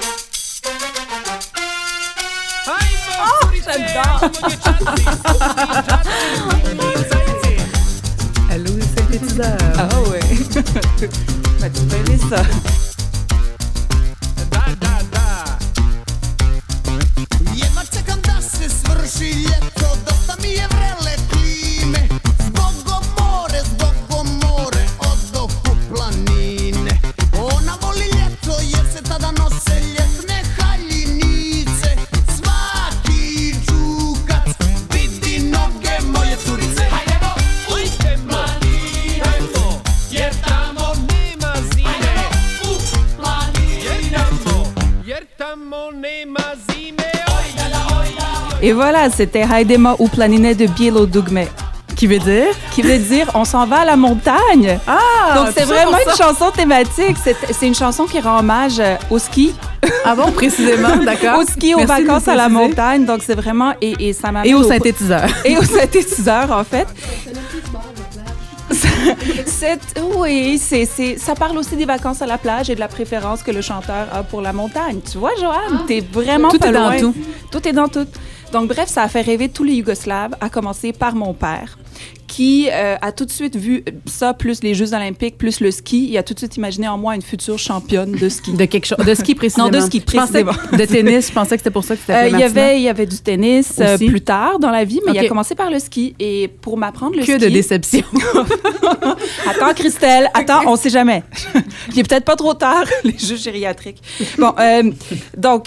Speaker 1: Allô, synthétiseur.
Speaker 4: Ah ouais! Ben, tu peux aimer ça.
Speaker 8: Jedva čekam da se svrši ljeto, dosta mi je vrele klime. Zbogom more, zbogom more, odoh u planine. Ona voli ljeto jer se tada nose ljetne haljinice. Svaki džukac vidi noge moje curice. Hajdemo u planine, jer tamo nema zime. U planine, jer tamo nema zime.
Speaker 4: Et voilà, c'était Hajdemo u planine de Bijelo Dugme.
Speaker 1: Qui veut dire?
Speaker 4: Qui veut dire on s'en va à la montagne.
Speaker 1: Ah!
Speaker 4: Donc c'est
Speaker 1: tout ça
Speaker 4: vraiment
Speaker 1: pour
Speaker 4: une
Speaker 1: ça.
Speaker 4: chanson thématique. C'est c'est une chanson qui rend hommage euh, au ski,
Speaker 1: Ah bon, précisément, d'accord.
Speaker 4: au ski, aux
Speaker 1: Merci de
Speaker 4: vacances
Speaker 1: nous
Speaker 4: à la
Speaker 1: préciser.
Speaker 4: montagne. Donc c'est vraiment et, et ça m'amène
Speaker 1: Et au
Speaker 4: au-
Speaker 1: synthétiseur.
Speaker 4: et au synthétiseur en fait. C'est, oui, c'est, c'est, ça parle aussi des vacances à la plage et de la préférence que le chanteur a pour la montagne. Tu vois, Joanne, t'es vraiment
Speaker 1: Tout
Speaker 4: pas
Speaker 1: est dans
Speaker 4: loin.
Speaker 1: tout.
Speaker 4: Tout est dans tout. Donc, bref, ça a fait rêver tous les Yougoslaves, à commencer par mon père, qui euh, a tout de suite vu ça, plus les Jeux olympiques, plus le ski. Il a tout de suite imaginé en moi une future championne de ski.
Speaker 1: De quelque chose. De ski précisément.
Speaker 4: Non, de ski
Speaker 1: Je pensais
Speaker 4: précisément.
Speaker 1: que- de tennis, je pensais que c'était pour ça que c'était
Speaker 4: Euh,
Speaker 1: appelé
Speaker 4: il y
Speaker 1: Martina.
Speaker 4: avait, il y avait du tennis euh,
Speaker 1: Aussi.
Speaker 4: plus tard dans la vie, mais il
Speaker 1: Ok.
Speaker 4: a commencé par le ski. Et pour m'apprendre le
Speaker 1: Que
Speaker 4: ski...
Speaker 1: de déception.
Speaker 4: Attends, Christelle, attends, on sait jamais. Il est peut-être pas trop tard, les jeux gériatriques. Bon, euh, donc,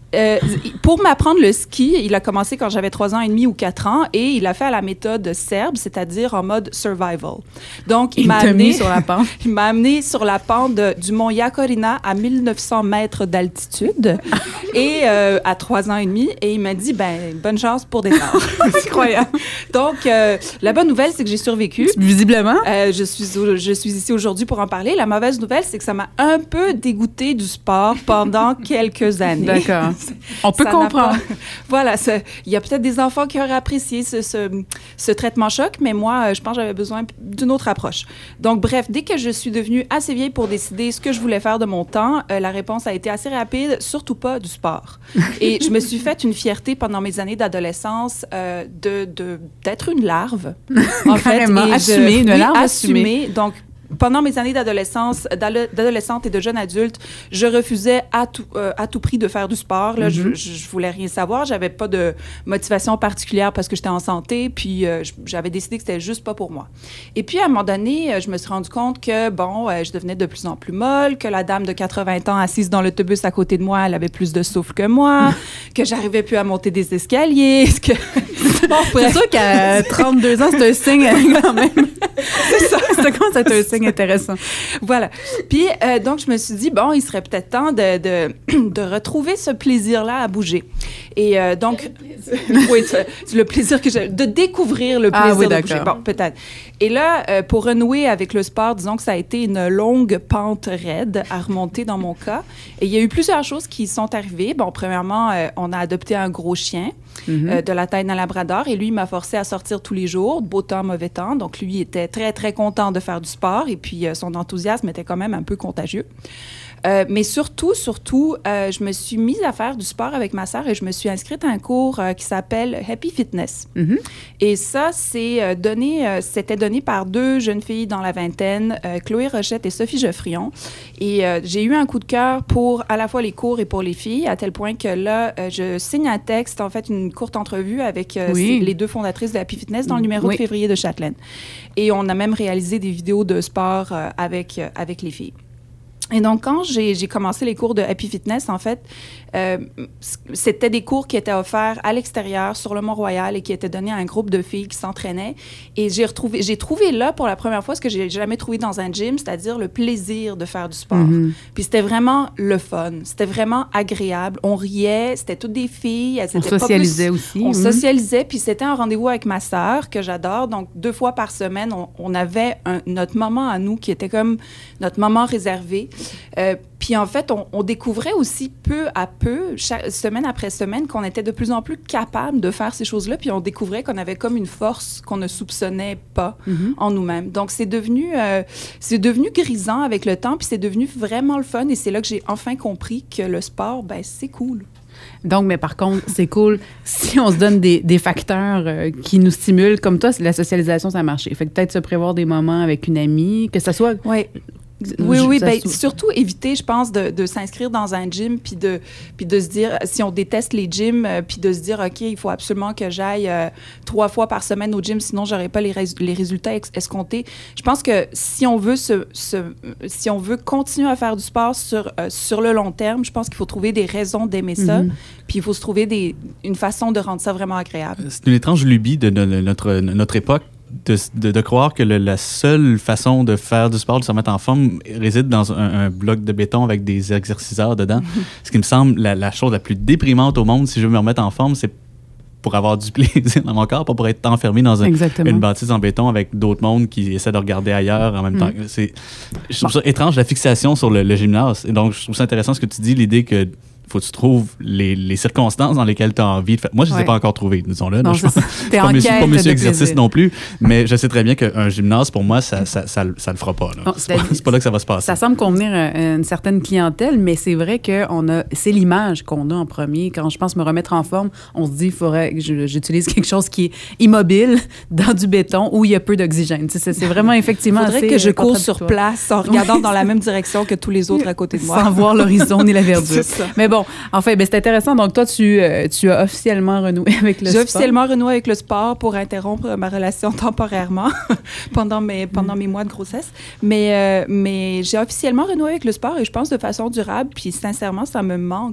Speaker 4: Euh, pour m'apprendre le ski, il a commencé quand j'avais trois ans et demi ou quatre ans et il a fait à la méthode serbe, c'est-à-dire en mode survival. Donc, il,
Speaker 1: Il
Speaker 4: m'a
Speaker 1: t'a
Speaker 4: amené
Speaker 1: mis sur la pente.
Speaker 4: Il m'a amené sur la pente de- du mont Yakorina à mille neuf cents mètres d'altitude et euh, à trois ans et demi et il m'a dit ben bonne chance pour démarrer.
Speaker 1: Incroyable.
Speaker 4: Donc, euh, la bonne nouvelle, c'est que j'ai survécu.
Speaker 1: Visiblement.
Speaker 4: Euh, je, suis, au- je suis ici aujourd'hui pour en parler. La mauvaise nouvelle, c'est que ça m'a un peu dégoûtée du sport pendant quelques années.
Speaker 1: D'accord. On peut
Speaker 4: Ça n'a
Speaker 1: comprendre.
Speaker 4: pas- Voilà, ça- il y a peut-être des enfants qui auraient apprécié ce, ce, ce traitement choc, mais moi, euh, je pense que j'avais besoin d'une autre approche. Donc, bref, dès que je suis devenue assez vieille pour décider ce que je voulais faire de mon temps, euh, la réponse a été assez rapide, surtout pas du sport. Et je me suis fait une fierté pendant mes années d'adolescence euh, de, de, d'être une larve. En
Speaker 1: Carrément,
Speaker 4: et je-
Speaker 1: assumée, une
Speaker 4: oui,
Speaker 1: larve
Speaker 4: assumée.
Speaker 1: assumée.
Speaker 4: Donc, pendant mes années d'adolescence, d'ado- d'adolescente et de jeune adulte, je refusais à tout, euh, à tout prix de faire du sport. Là, je, je, je voulais rien savoir. J'avais pas de motivation particulière parce que j'étais en santé. Puis euh, je- j'avais décidé que c'était juste pas pour moi. Et puis à un moment donné, euh, je me suis rendu compte que bon, euh, je devenais de plus en plus molle, que la dame de quatre-vingts ans assise dans l'autobus à côté de moi, elle avait plus de souffle que moi, que j'arrivais plus à monter des escaliers. que bon,
Speaker 1: C'est
Speaker 4: bref.
Speaker 1: sûr qu'à trente-deux ans, c'est un signe euh, quand même. C'est ça. Ça commence à être un signe intéressant.
Speaker 4: Voilà. Puis, euh, donc, je me suis dit, bon, il serait peut-être temps de, de, de retrouver ce plaisir-là à bouger. Et euh, donc, oui, c'est le plaisir que j'ai, de découvrir le
Speaker 1: Ah
Speaker 4: plaisir
Speaker 1: oui,
Speaker 4: de bouger.
Speaker 1: d'accord.
Speaker 4: Bon, peut-être. Et là, euh, pour renouer avec le sport, disons que ça a été une longue pente raide à remonter dans mon cas. Et il y a eu plusieurs choses qui sont arrivées. Bon, premièrement, euh, on a adopté un gros chien.
Speaker 1: Mhm.
Speaker 4: euh, de la taille d'un labrador. Et lui, il m'a forcé à sortir tous les jours, beau temps, mauvais temps. Donc, lui, il était très, très content de faire du sport. Et puis, euh, son enthousiasme était quand même un peu contagieux. Euh, mais surtout, surtout, euh, je me suis mise à faire du sport avec ma sœur et je me suis inscrite à un cours euh, qui s'appelle Happy Fitness.
Speaker 1: Mhm.
Speaker 4: Et ça, c'est euh, donné, euh, c'était donné par deux jeunes filles dans la vingtaine, euh, Chloé Rochette et Sophie Geoffrion. Et euh, j'ai eu un coup de cœur pour à la fois les cours et pour les filles, à tel point que là, euh, je signe un texte, en fait, une courte entrevue avec euh,
Speaker 1: Oui.
Speaker 4: ces- les deux fondatrices de Happy Fitness dans le numéro
Speaker 1: Oui.
Speaker 4: de février de Châtelaine. Et on a même réalisé des vidéos de sport euh, avec, euh, avec les filles. Et donc, quand j'ai j'ai commencé les cours de Happy Fitness, en fait, euh, c'était des cours qui étaient offerts à l'extérieur, sur le Mont-Royal, et qui étaient donnés à un groupe de filles qui s'entraînaient. Et j'ai retrouvé, j'ai trouvé là, pour la première fois, ce que j'ai jamais trouvé dans un gym, c'est-à-dire le plaisir de faire du sport.
Speaker 1: Mhm.
Speaker 4: Puis c'était vraiment le fun. C'était vraiment agréable. On riait, c'était toutes des filles. Elles
Speaker 1: On
Speaker 4: étaient pas
Speaker 1: socialisait
Speaker 4: plus-
Speaker 1: aussi.
Speaker 4: On
Speaker 1: Mhm.
Speaker 4: socialisait, puis c'était un rendez-vous avec ma sœur, que j'adore. Donc, deux fois par semaine, on, on avait un- notre moment à nous qui était comme notre moment réservé. Euh, puis en fait, on, on découvrait aussi peu à peu, chaque, semaine après semaine, qu'on était de plus en plus capable de faire ces choses-là. Puis on découvrait qu'on avait comme une force qu'on ne soupçonnait pas
Speaker 1: Mhm.
Speaker 4: en nous-mêmes. Donc c'est devenu, euh, c'est devenu grisant avec le temps, puis c'est devenu vraiment le fun. Et c'est là que j'ai enfin compris que le sport, ben c'est cool.
Speaker 1: Donc, mais par contre, c'est cool si on se donne des, des facteurs euh, qui nous stimulent. Comme toi, c'est la socialisation, ça a marché. Fait que peut-être se prévoir des moments avec une amie, que ça soit...
Speaker 4: Oui. Oui,
Speaker 1: Je-
Speaker 4: oui,
Speaker 1: ça
Speaker 4: ben,
Speaker 1: sou-
Speaker 4: surtout éviter, je pense, de, de s'inscrire dans un gym puis de, puis de se dire, si on déteste les gyms, euh, puis de se dire, OK, il faut absolument que j'aille euh, trois fois par semaine au gym, sinon j'aurai pas les, rés- les résultats ex- escomptés. Je pense que si on veut se, se- si on veut continuer à faire du sport sur, euh, sur le long terme, je pense qu'il faut trouver des raisons d'aimer ça,
Speaker 1: Mhm.
Speaker 4: puis il faut se trouver des, une façon de rendre ça vraiment agréable.
Speaker 6: C'est une étrange lubie de, de- de notre, notre époque de, de, de croire que le- la seule façon de faire du sport, de se remettre en forme, réside dans un, un bloc de béton avec des exerciceurs dedans. Ce qui me semble la, la chose la plus déprimante au monde, si je veux me remettre en forme, c'est pour avoir du plaisir dans mon corps, pas pour être enfermé dans un-
Speaker 1: Exactement.
Speaker 6: une bâtisse en béton avec d'autres mondes qui essaient de regarder ailleurs en même temps. C'est, je trouve ça étrange, la fixation sur le, le gymnase. Et donc, je trouve ça intéressant ce que tu dis, l'idée que faut que tu trouves les, les circonstances dans lesquelles tu as envie de faire. Moi, je ne les ai
Speaker 1: Ouais.
Speaker 6: pas encore trouvées, disons-le.
Speaker 1: Non,
Speaker 6: Je
Speaker 1: c'est ça.
Speaker 6: suis
Speaker 1: T'es
Speaker 6: pas
Speaker 1: en
Speaker 6: monsieur,
Speaker 1: quête
Speaker 6: pas monsieur
Speaker 1: de
Speaker 6: exercice
Speaker 1: plaisir.
Speaker 6: non plus, mais je sais très bien qu'un gymnase, pour moi, ça ça, ça, ça le fera pas. là.
Speaker 1: Non,
Speaker 6: C'est pas,
Speaker 1: c'est-
Speaker 6: c'est pas là que ça va se passer.
Speaker 1: Ça semble convenir à une certaine clientèle, mais c'est vrai que on a, c'est l'image qu'on a en premier. Quand je pense me remettre en forme, on se dit, il faudrait que je- j'utilise quelque chose qui est immobile, dans du béton, où il y a peu d'oxygène. Tu sais, C'est c'est vraiment effectivement
Speaker 4: Il faudrait
Speaker 1: assez,
Speaker 4: que je
Speaker 1: euh,
Speaker 4: cours sur
Speaker 1: contradictoire.
Speaker 4: place en regardant dans la même direction que tous les autres à côté de moi.
Speaker 1: Sans voir l'horizon ni la verdure.
Speaker 4: C'est ça.
Speaker 1: Mais bon, enfin, ben, c'est intéressant. Donc, toi, tu, euh, tu as officiellement renoué avec le
Speaker 4: J'ai
Speaker 1: sport.
Speaker 4: officiellement renoué avec le sport pour interrompre ma relation temporairement pendant mes, pendant mes mois de grossesse. Mais, euh, mais j'ai officiellement renoué avec le sport et je pense de façon durable. Puis sincèrement, ça me manque.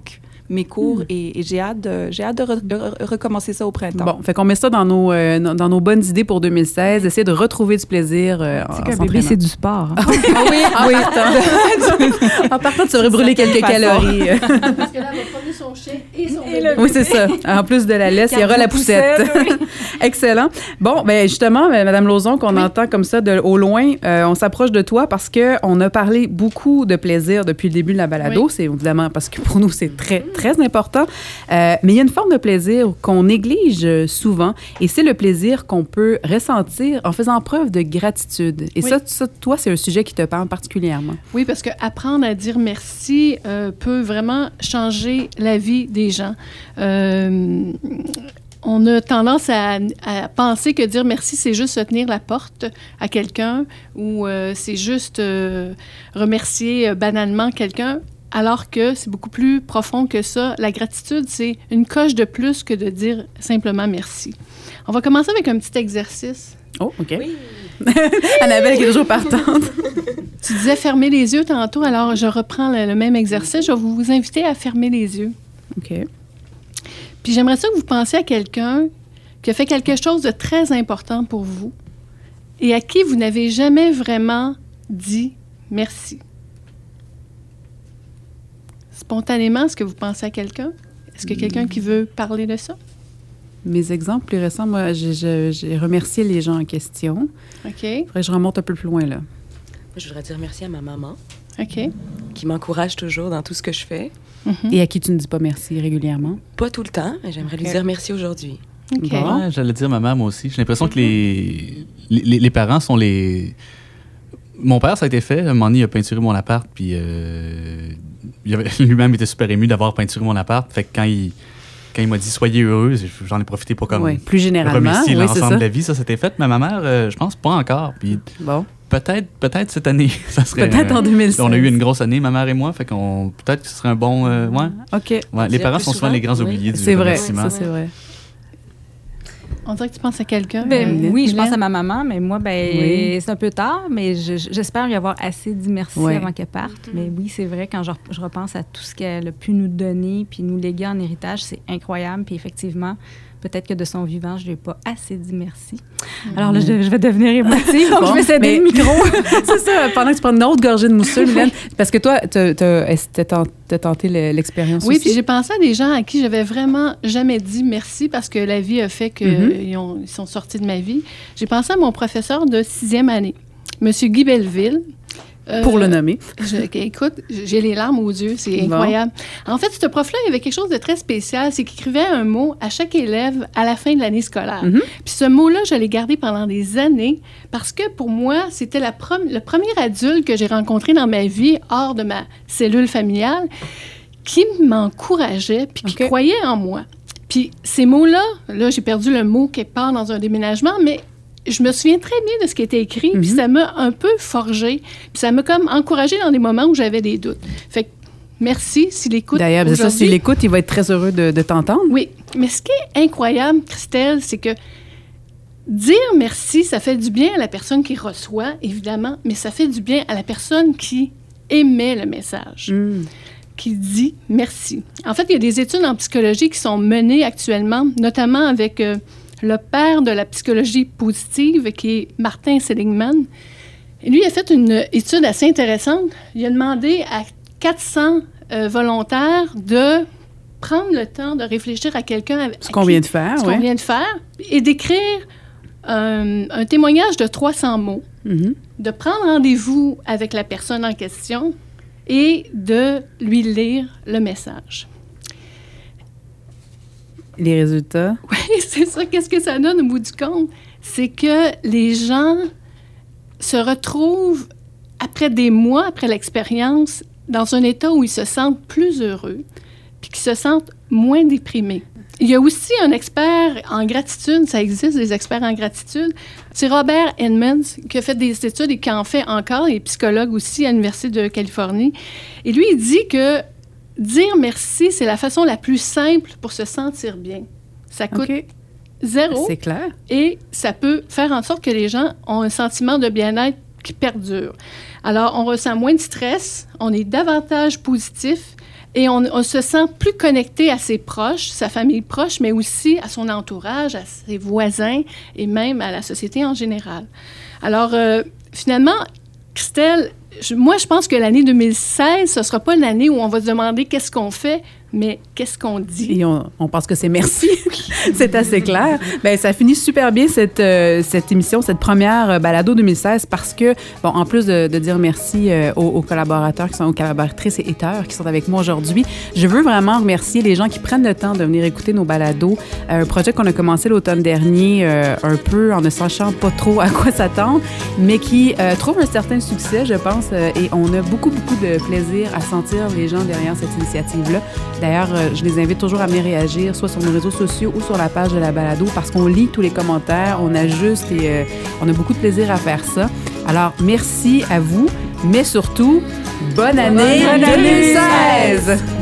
Speaker 4: mes cours et, et j'ai hâte de, j'ai hâte de, re- de re- recommencer ça au printemps.
Speaker 1: Bon, fait qu'on met ça dans nos, euh, dans dans nos bonnes idées pour deux mille seize, essayer de retrouver du plaisir euh, en
Speaker 3: C'est qu'un
Speaker 1: s'entraînant.
Speaker 3: bébé, c'est du sport. hein.
Speaker 1: oui, oui. En partant, tu aurais brûlé quelques
Speaker 4: façon.
Speaker 1: calories.
Speaker 9: Parce que là, elle va promener son chien et son bébé.
Speaker 1: Oui, c'est ça. En plus de la laisse, il y aura la poussette. Excellent. Bon, ben justement, euh, Madame Lauzon, qu'on entend comme ça de, au loin, euh, on s'approche de toi parce que on a parlé beaucoup de plaisir depuis le début de la balado.
Speaker 9: Oui.
Speaker 1: C'est évidemment parce que pour nous, c'est très, très important. Euh, mais il y a une forme de plaisir qu'on néglige euh, souvent et c'est le plaisir qu'on peut ressentir en faisant preuve de gratitude. Et
Speaker 9: Oui.
Speaker 1: ça, ça, toi, c'est un sujet qui te parle particulièrement.
Speaker 9: Oui, parce que apprendre à dire merci euh, peut vraiment changer la vie des gens. Euh, on a tendance à, à penser que dire merci, c'est juste se tenir la porte à quelqu'un ou euh, c'est juste euh, remercier euh, banalement quelqu'un, alors que c'est beaucoup plus profond que ça. La gratitude, c'est une coche de plus que de dire simplement merci. On va commencer avec un petit exercice.
Speaker 1: Oh, OK. Annabelle qui est toujours partante.
Speaker 9: Tu disais fermer les yeux tantôt, alors je reprends le, le même exercice. Je vais vous inviter à fermer les yeux.
Speaker 1: OK.
Speaker 9: Puis j'aimerais ça que vous pensiez à quelqu'un qui a fait quelque chose de très important pour vous et à qui vous n'avez jamais vraiment dit merci. Spontanément, est-ce que vous pensez à quelqu'un? Est-ce qu'il y a quelqu'un qui veut parler de ça?
Speaker 1: Mes exemples plus récents, moi, j'ai- j'ai j'ai remercié les gens en question.
Speaker 9: OK,
Speaker 1: Il faudrait que je remonte un peu plus loin, là.
Speaker 2: Moi, je voudrais dire merci à ma maman,
Speaker 9: OK.
Speaker 2: qui m'encourage toujours dans tout ce que je fais.
Speaker 9: Mhm.
Speaker 1: Et à qui tu ne dis pas merci régulièrement.
Speaker 2: Pas tout le temps, mais j'aimerais lui
Speaker 1: Ok.
Speaker 2: dire merci aujourd'hui.
Speaker 9: OK.
Speaker 1: Bon.
Speaker 6: Ouais, j'allais dire ma mère, moi aussi. J'ai l'impression que les, les, les parents sont les... Mon père, ça a été fait. Un moment donné, il a peinturé mon appart, puis euh, il avait- lui-même était super ému d'avoir peinturé mon appart. Fait que quand il, quand il m'a dit « Soyez heureux », j'en ai profité pour comme
Speaker 1: Oui, plus généralement.
Speaker 6: remercier
Speaker 1: Oui, c'est
Speaker 6: l'ensemble
Speaker 1: ça.
Speaker 6: de la vie. Ça, c'était fait. Mais ma mère, euh, je pense pas encore. Puis
Speaker 1: Bon,
Speaker 6: peut-être, peut-être cette année, ça serait...
Speaker 1: peut-être en deux mille seize.
Speaker 6: On a eu une grosse année, ma mère et moi. Fait qu'on peut-être que ce serait un bon... euh, ouais.
Speaker 1: OK.
Speaker 6: Ouais, les
Speaker 2: Dire
Speaker 6: parents
Speaker 2: plus
Speaker 6: sont souvent
Speaker 2: souvent,
Speaker 6: les grands
Speaker 2: oui.
Speaker 6: oubliés du
Speaker 1: C'est vrai,
Speaker 6: remerciement.
Speaker 1: ça, c'est vrai.
Speaker 9: On dirait que tu penses à quelqu'un.
Speaker 3: Ben,
Speaker 9: euh,
Speaker 3: oui, je
Speaker 9: Mylène?
Speaker 3: pense à ma maman, mais moi, ben,
Speaker 1: Oui.
Speaker 3: c'est un peu tard, mais je- je- j'espère y avoir assez dit merci
Speaker 1: Ouais.
Speaker 3: avant qu'elle parte. Mais oui, c'est vrai, quand je, re- je repense à tout ce qu'elle a pu nous donner puis nous léguer en héritage, c'est incroyable. Puis effectivement, peut-être que de son vivant, je lui ai pas assez dit merci. Alors là, je, je vais devenir émotive, donc
Speaker 1: Bon,
Speaker 3: je vais céder
Speaker 1: mais-
Speaker 3: le micro.
Speaker 1: C'est ça, pendant que tu prends une autre gorgée de mousseux, Mylène, parce que toi, t'as t'as- est-ce que t'as tent- t'as tenté le- l'expérience
Speaker 9: Oui,
Speaker 1: aussi?
Speaker 9: puis j'ai pensé à des gens à qui j'avais vraiment jamais dit merci parce que la vie a fait qu'ils
Speaker 1: Mhm.
Speaker 9: ils sont sortis de ma vie. J'ai pensé à mon professeur de sixième année, M. Guy Belleville. Euh,
Speaker 1: Pour le nommer.
Speaker 9: je- écoute, j'ai les larmes aux yeux, c'est
Speaker 1: Bon.
Speaker 9: incroyable. En fait, ce prof-là, il avait quelque chose de très spécial, c'est qu'il écrivait un mot à chaque élève à la fin de l'année scolaire.
Speaker 1: Mhm.
Speaker 9: Puis ce mot-là, je l'ai gardé pendant des années parce que pour moi, c'était la prom- le premier adulte que j'ai rencontré dans ma vie, hors de ma cellule familiale, qui m'encourageait puis qui
Speaker 1: OK.
Speaker 9: croyait en moi. Puis ces mots-là, là, j'ai perdu le mot quelque part dans un déménagement, mais je me souviens très bien de ce qui était écrit, puis
Speaker 1: Mhm.
Speaker 9: ça m'a un peu forgé, puis ça m'a comme encouragé dans des moments où j'avais des doutes. Fait que merci s'il écoute
Speaker 1: D'ailleurs, c'est ça,
Speaker 9: aujourd'hui.
Speaker 1: s'il écoute, il va être très heureux de, de t'entendre.
Speaker 9: Oui, mais ce qui est incroyable, Christelle, c'est que dire merci, ça fait du bien à la personne qui reçoit, évidemment, mais ça fait du bien à la personne qui émet le message,
Speaker 1: Mm.
Speaker 9: qui dit merci. En fait, il y a des études en psychologie qui sont menées actuellement, notamment avec euh, le père de la psychologie positive, qui est Martin Seligman. Et lui, il a fait une étude assez intéressante. Il a demandé à quatre cents euh, volontaires de prendre le temps de réfléchir à quelqu'un avec
Speaker 1: Ce qu'on vient de faire,
Speaker 9: ce qu'on
Speaker 1: oui.
Speaker 9: vient de faire et d'écrire un, un témoignage de trois cents mots,
Speaker 1: Mhm.
Speaker 9: de prendre rendez-vous avec la personne en question et de lui lire le message.
Speaker 1: Les résultats.
Speaker 9: Oui, c'est ça. Qu'est-ce que ça donne au bout du compte? C'est que les gens se retrouvent, après des mois, après l'expérience, dans un état où ils se sentent plus heureux puis qu'ils se sentent moins déprimés. Il y a aussi un expert en gratitude, ça existe des experts en gratitude. C'est Robert Edmonds qui a fait des études et qui en fait encore, il est psychologue aussi à l'Université de Californie. Et lui, il dit que dire merci, c'est la façon la plus simple pour se sentir bien. Ça coûte
Speaker 1: OK.
Speaker 9: zéro
Speaker 1: C'est clair.
Speaker 9: et ça peut faire en sorte que les gens ont un sentiment de bien-être qui perdure. Alors, on ressent moins de stress, on est davantage positif et on, on se sent plus connecté à ses proches, sa famille proche, mais aussi à son entourage, à ses voisins et même à la société en général. Alors, euh, finalement, Christelle, je, moi, je pense que l'année deux mille seize, ce ne sera pas l'année où on va se demander qu'est-ce qu'on fait, mais qu'est-ce qu'on dit.
Speaker 1: Et on, on pense que c'est merci. C'est assez clair. Bien, ça finit super bien cette, euh, cette émission, cette première euh, balado deux mille seize, parce que, bon, en plus de, de dire merci euh, aux, aux collaborateurs, qui sont aux collaboratrices et auteurs qui sont avec moi aujourd'hui, je veux vraiment remercier les gens qui prennent le temps de venir écouter nos balados. Euh, un projet qu'on a commencé l'automne dernier, euh, un peu en ne sachant pas trop à quoi s'attendre, mais qui euh, trouve un certain succès, je pense, euh, et on a beaucoup, beaucoup de plaisir à sentir les gens derrière cette initiative-là. D'ailleurs, euh, je les invite toujours à venir réagir, soit sur nos réseaux sociaux ou sur la page de la balado, parce qu'on lit tous les commentaires, on ajuste et euh, on a beaucoup de plaisir à faire ça. Alors, merci à vous, mais surtout, bonne année,
Speaker 3: Bonne année
Speaker 1: deux mille seize!